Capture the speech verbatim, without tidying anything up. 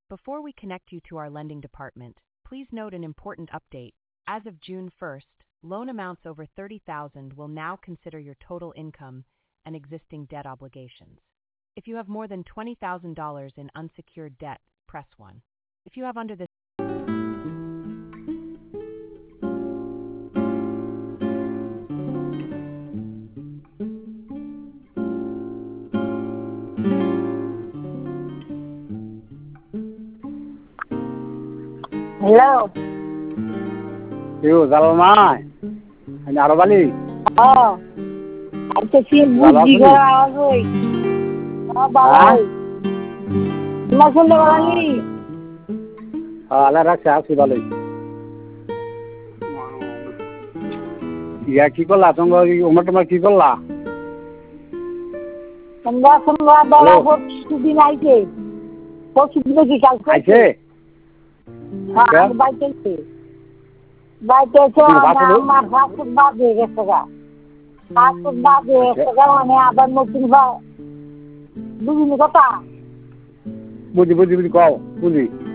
Before we connect you to our lending department, please note an important update. As of June first, loan amounts over thirty thousand dollars will now consider your total income and existing debt obligations. If you have more than twenty thousand dollars in unsecured debt, press one. If you have under this Hello. You Zalmai. And Arabali. Oh. Acha si buji ko awoy. Oh, bawal. Nasun na balani. Ah, ala rakse asi baloi. Ya ki kolla tongo umar tomar ki kolla? Tanga sunwa dala ko sudin aite. Ko sudin ki kal ko. Aise? হ্যাঁ বাইতেছি বাইতেছি আমার passport বাদ হয়ে গেছে গা passport বাদ হয়ে গেছে গা মানে আবার নতুন বুঝিনি কথা বুঝি বুঝি বুঝি কও বুঝি